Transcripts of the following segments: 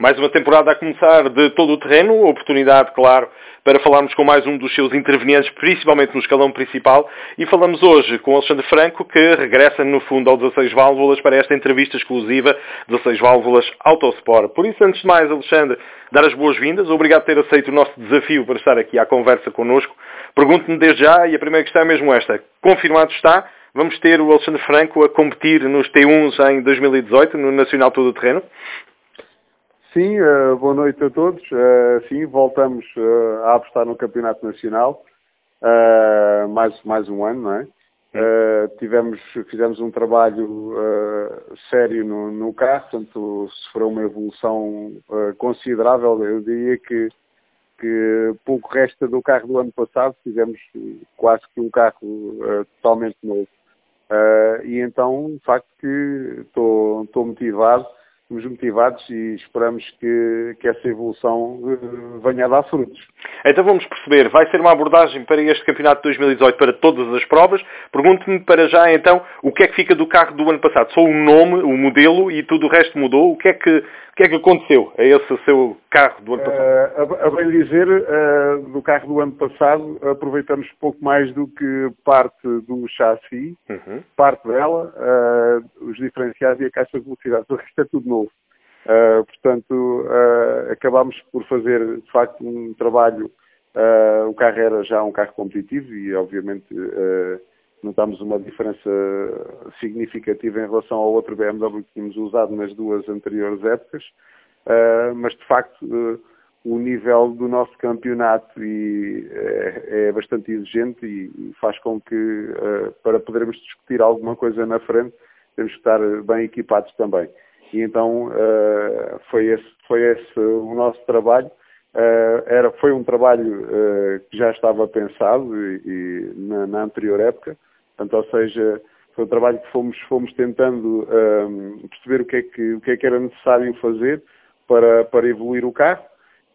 Mais uma temporada a começar de todo o terreno, oportunidade, claro, para falarmos com mais um dos seus intervenientes, principalmente no escalão principal, e falamos hoje com o Alexandre Franco, que regressa no fundo ao 16 Válvulas para esta entrevista exclusiva 16 Válvulas Autosport. Por isso, antes de mais, Alexandre, dar as boas-vindas, obrigado por ter aceito o nosso desafio para estar aqui à conversa connosco. Pergunto-me desde já, e a primeira questão é mesmo esta, confirmado está, vamos ter o Alexandre Franco a competir nos T1s em 2018, no Nacional Todo o Terreno? Sim, boa noite a todos. Sim, voltamos a apostar no Campeonato Nacional, mais um ano, não é? Fizemos um trabalho sério no carro, portanto, sofreu uma evolução considerável. Eu diria que pouco resta do carro do ano passado, fizemos quase que um carro totalmente novo. E então, de facto, que estou motivado. Estamos motivados e esperamos que essa evolução venha a dar frutos. Então vamos perceber, vai ser uma abordagem para este campeonato de 2018 para todas as provas. Pergunto-me para já então, o que é que fica do carro do ano passado? Só o nome, o modelo e tudo o resto mudou? O que é que aconteceu a esse seu carro do ano passado? A bem dizer, do carro do ano passado aproveitamos pouco mais do que parte do chassi, parte dela, os diferenciais e a caixa de velocidade. O resto é tudo novo. Portanto, acabámos por fazer, de facto, um trabalho. O carro era já um carro competitivo e, obviamente, notámos uma diferença significativa em relação ao outro BMW que tínhamos usado nas duas anteriores épocas. Mas, de facto, o nível do nosso campeonato é bastante exigente e faz com que, para podermos discutir alguma coisa na frente, temos que estar bem equipados também. E então foi esse o nosso trabalho. Foi um trabalho que já estava pensado na anterior época, portanto, ou seja, foi um trabalho que fomos tentando perceber o que é que era necessário fazer para evoluir o carro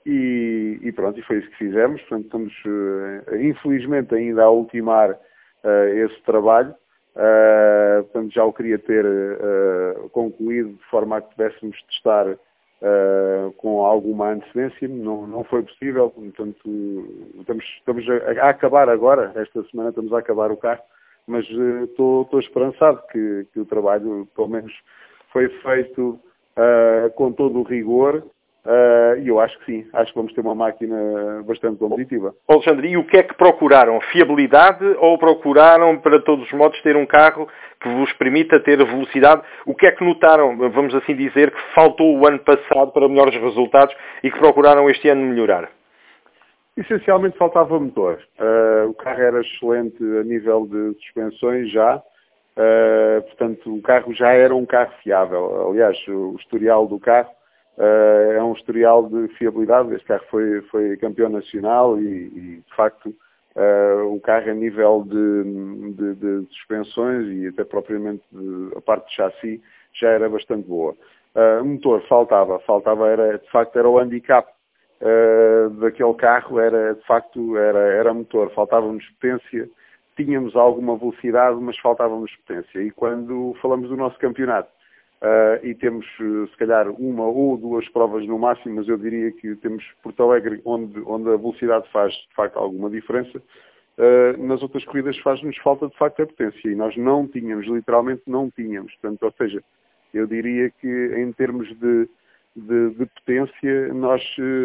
e pronto, e foi isso que fizemos. Portanto, estamos infelizmente ainda a ultimar esse trabalho. Portanto, já o queria ter concluído de forma a que pudéssemos testar com alguma antecedência. Não foi possível, portanto, estamos a acabar agora, esta semana estamos a acabar o carro, mas estou esperançado que o trabalho, pelo menos, foi feito com todo o rigor. E eu acho que sim, acho que vamos ter uma máquina bastante competitiva. Alexandre, e o que é que procuraram? Fiabilidade ou procuraram, para todos os modos, ter um carro que vos permita ter velocidade? O que é que notaram, vamos assim dizer, que faltou o ano passado para melhores resultados e que procuraram este ano melhorar? Essencialmente faltava motor. O carro era excelente a nível de suspensões já. Portanto, o carro já era um carro fiável. Aliás, o historial do carro é um historial de fiabilidade. Este carro foi campeão nacional e de facto, o carro a nível de suspensões e até propriamente a parte de chassi já era bastante boa. O motor faltava era o handicap daquele carro, era motor, faltava-nos potência, tínhamos alguma velocidade, mas faltava-nos potência. E quando falamos do nosso campeonato, e temos, se calhar, uma ou duas provas no máximo, mas eu diria que temos Porto Alegre, onde a velocidade faz, de facto, alguma diferença. Nas outras corridas faz-nos falta, de facto, a potência. E nós literalmente não tínhamos. Portanto, ou seja, eu diria que, em termos de potência, nós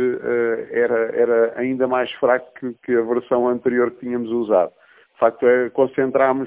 era ainda mais fraco que a versão anterior que tínhamos usado. De facto, concentrámos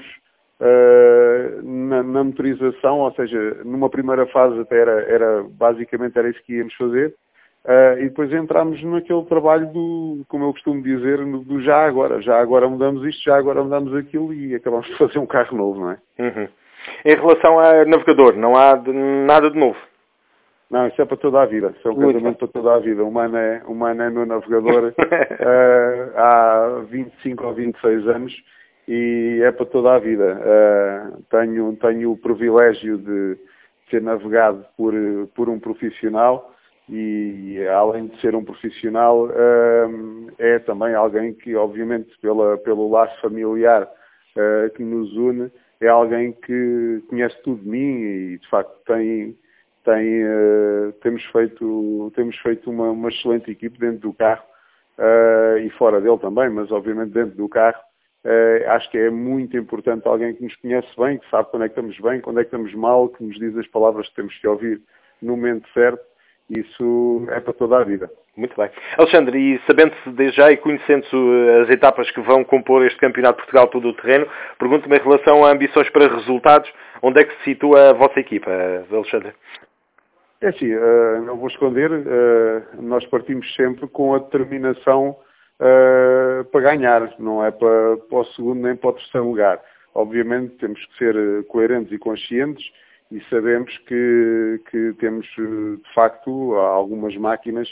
na motorização, ou seja, numa primeira fase até basicamente era isso que íamos fazer, e depois entramos naquele trabalho como eu costumo dizer, do já agora mudamos isto, já agora mudamos aquilo e acabamos de fazer um carro novo, não é? Em relação ao navegador, não há nada de novo? Não, isso é para toda a vida, isso é um casamento para toda a vida. O mano é no navegador há 25 ou 26 anos e é para toda a vida. Tenho o privilégio de ser navegado por um profissional e, além de ser um profissional, é também alguém que, obviamente, pelo laço familiar que nos une, é alguém que conhece tudo de mim e, de facto, tem temos feito uma excelente equipe dentro do carro e fora dele também, mas obviamente dentro do carro. Acho que é muito importante alguém que nos conhece bem, que sabe quando é que estamos bem, quando é que estamos mal, que nos diz as palavras que temos que ouvir no momento certo. Isso é para toda a vida. Muito bem. Alexandre, e sabendo-se desde já e conhecendo-se as etapas que vão compor este Campeonato de Portugal todo o terreno, pergunto-me em relação a ambições para resultados, onde é que se situa a vossa equipa, Alexandre? É assim, não vou esconder, nós partimos sempre com a determinação para ganhar, não é para o segundo nem para o terceiro lugar. Obviamente temos que ser coerentes e conscientes e sabemos que temos, de facto, algumas máquinas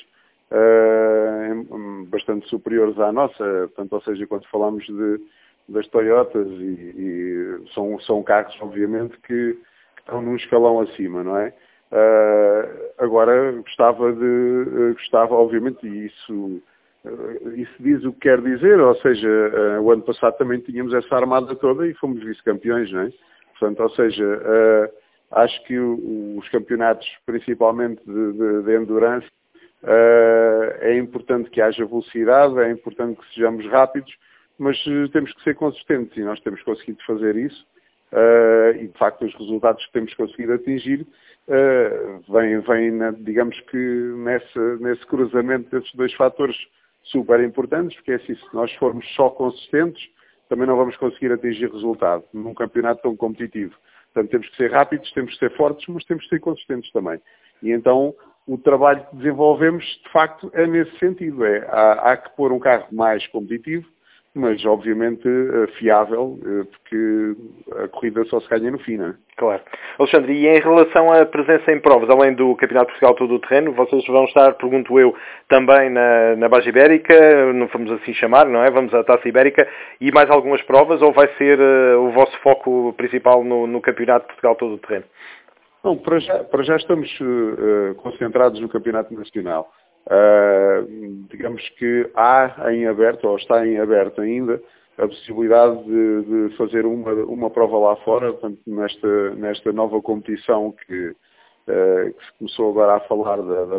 bastante superiores à nossa. Portanto, ou seja, quando falamos das Toyotas, são carros, obviamente, que estão num escalão acima, não é? Agora, gostava, obviamente, e isso diz o que quer dizer, ou seja, o ano passado também tínhamos essa armada toda e fomos vice-campeões, não é? Portanto, ou seja, acho que os campeonatos, principalmente de endurance, é importante que haja velocidade, é importante que sejamos rápidos, mas temos que ser consistentes e nós temos conseguido fazer isso e, de facto, os resultados que temos conseguido atingir vêm, digamos que, nesse cruzamento desses dois fatores super importantes, porque é assim, se nós formos só consistentes, também não vamos conseguir atingir resultado num campeonato tão competitivo. Portanto, temos que ser rápidos, temos que ser fortes, mas temos que ser consistentes também. E então, o trabalho que desenvolvemos, de facto, é nesse sentido. Há que pôr um carro mais competitivo, mas, obviamente, fiável, porque a corrida só se ganha no fim, não é? Claro. Alexandre, e em relação à presença em provas, além do Campeonato de Portugal todo o terreno, vocês vão estar, pergunto eu, também na Baixa Ibérica, não vamos assim chamar, não é? Vamos à Taça Ibérica, e mais algumas provas, ou vai ser o vosso foco principal no Campeonato de Portugal todo o terreno? Não, para já estamos concentrados no Campeonato Nacional. Digamos que há em aberto, ou está em aberto ainda, a possibilidade de fazer uma prova lá fora, portanto, nesta nova competição que se começou agora a falar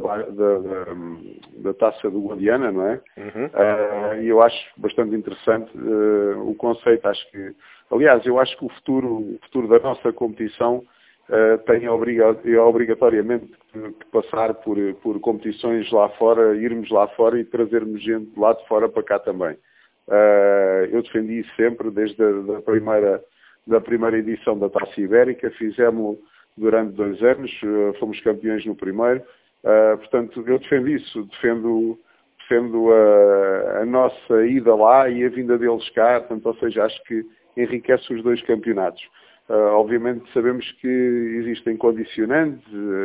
da Taça do Guadiana, não é? Uhum. E eu acho bastante interessante o conceito. Aliás, eu acho que o futuro da nossa competição tem obrigatoriamente que passar por competições lá fora, irmos lá fora e trazermos gente de lá de fora para cá também. Eu defendi isso sempre, desde a primeira edição da Taça Ibérica, fizemos durante 2 anos, fomos campeões no primeiro, portanto eu defendo isso, defendo a nossa ida lá e a vinda deles cá, portanto, ou seja, acho que enriquece os dois campeonatos. Obviamente sabemos que existem condicionantes,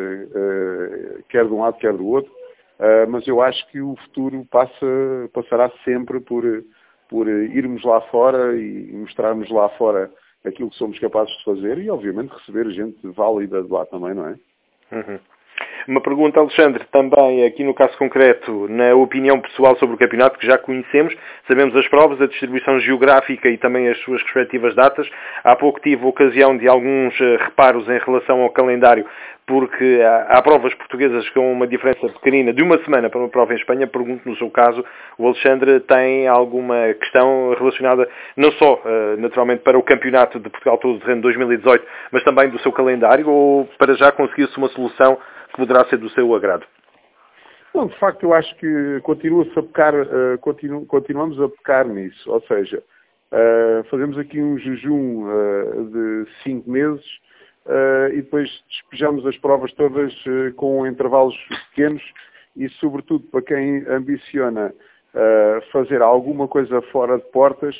quer de um lado, quer do outro, mas eu acho que o futuro passará sempre por irmos lá fora e mostrarmos lá fora aquilo que somos capazes de fazer e, obviamente, receber gente válida de lá também, não é? Uhum. Uma pergunta, Alexandre, também aqui no caso concreto, na opinião pessoal sobre o campeonato, que já conhecemos, sabemos as provas, a distribuição geográfica e também as suas respectivas datas. Há pouco tive ocasião de alguns reparos em relação ao calendário, porque há provas portuguesas com uma diferença pequenina de uma semana para uma prova em Espanha. Pergunto, no seu caso, o Alexandre tem alguma questão relacionada não só, naturalmente, para o Campeonato de Portugal todo o terreno 2018, mas também do seu calendário, ou para já conseguir-se uma solução que poderá ser do seu agrado? Não, de facto, eu acho que continuamos a pecar nisso. Ou seja, fazemos aqui um jejum de 5 meses e depois despejamos as provas todas com intervalos pequenos e, sobretudo, para quem ambiciona fazer alguma coisa fora de portas,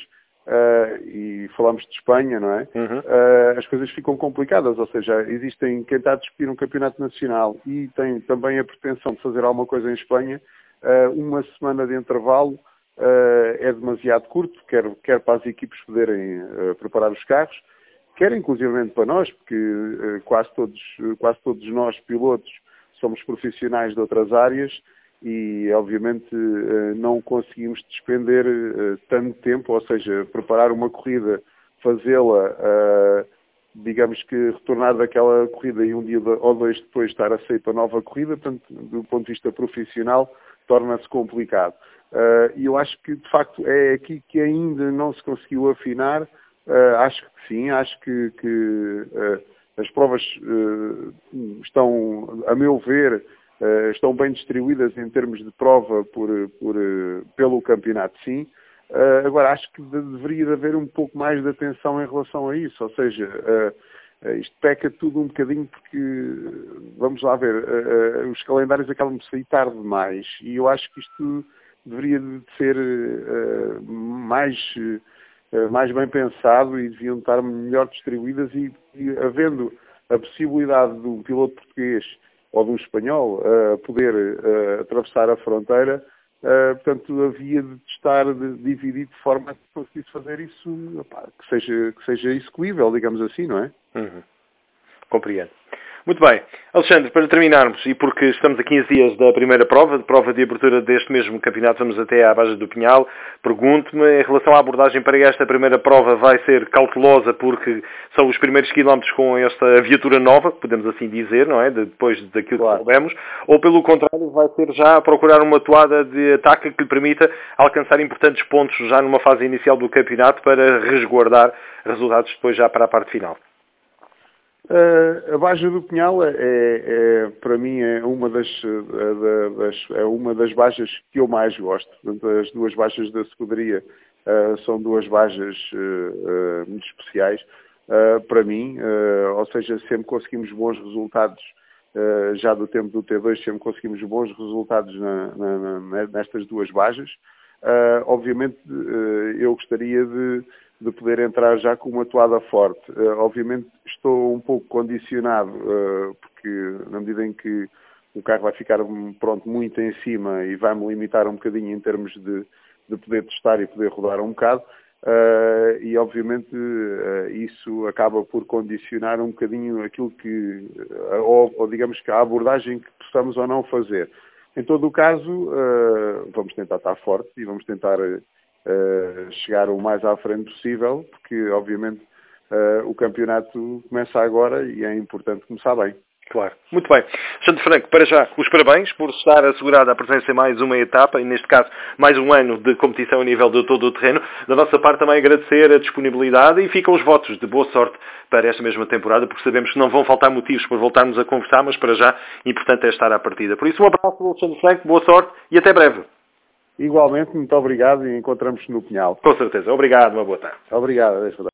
e falamos de Espanha, não é? Uhum. As coisas ficam complicadas, ou seja, existem quem está a discutir um campeonato nacional e tem também a pretensão de fazer alguma coisa em Espanha, uma semana de intervalo é demasiado curto, quer para as equipes poderem preparar os carros, quer inclusivamente para nós, porque quase todos nós, pilotos, somos profissionais de outras áreas e, obviamente, não conseguimos despender tanto tempo, ou seja, preparar uma corrida, fazê-la digamos que retornar daquela corrida e um dia ou dois depois estar aceito a nova corrida, portanto, do ponto de vista profissional, torna-se complicado. E eu acho que, de facto, é aqui que ainda não se conseguiu afinar. Acho que sim, acho que as provas estão, a meu ver, estão bem distribuídas em termos de prova pelo campeonato, sim. Agora, acho que deveria haver um pouco mais de atenção em relação a isso, ou seja, isto peca tudo um bocadinho porque, vamos lá ver, os calendários acabam de sair tarde demais e eu acho que isto deveria de ser mais bem pensado e deviam estar melhor distribuídas e havendo a possibilidade do piloto português ou do espanhol poder atravessar a fronteira, portanto, havia de estar dividido de forma a que conseguisse fazer isso, que seja execuível, digamos assim, não é? Uhum. Compreendo. Muito bem. Alexandre, para terminarmos, e porque estamos a 15 dias da primeira prova de abertura deste mesmo campeonato, vamos até à Baja do Pinhal, pergunto-me, em relação à abordagem para esta primeira prova, vai ser cautelosa porque são os primeiros quilómetros com esta viatura nova, podemos assim dizer, não é? Depois daquilo que soubemos, ou pelo contrário, vai ser já procurar uma toada de ataque que lhe permita alcançar importantes pontos já numa fase inicial do campeonato para resguardar resultados depois já para a parte final? A Baja do Pinhal para mim é uma das bajas que eu mais gosto. Portanto, as duas bajas da escuderia são duas bajas muito especiais para mim, ou seja, sempre conseguimos bons resultados, já do tempo do T2 sempre conseguimos bons resultados nestas duas bajas. Obviamente eu gostaria de poder entrar já com uma toada forte. Obviamente estou um pouco condicionado, porque na medida em que o carro vai ficar muito em cima e vai-me limitar um bocadinho em termos de poder testar e poder rodar um bocado, e obviamente isso acaba por condicionar um bocadinho aquilo que, ou digamos que a abordagem que possamos ou não fazer. Em todo o caso, vamos tentar estar forte e vamos tentar chegar o mais à frente possível, porque obviamente o campeonato começa agora e é importante começar bem. Claro. Muito bem. Alexandre Franco, para já, os parabéns por estar assegurada a presença em mais uma etapa, e neste caso, mais um ano de competição a nível de todo o terreno. Da nossa parte também agradecer a disponibilidade e ficam os votos de boa sorte para esta mesma temporada, porque sabemos que não vão faltar motivos para voltarmos a conversar, mas para já, importante é estar à partida. Por isso, um abraço, Alexandre Franco, boa sorte e até breve. Igualmente, muito obrigado e encontramos-nos no Pinhal. Com certeza. Obrigado, uma boa tarde. Obrigado.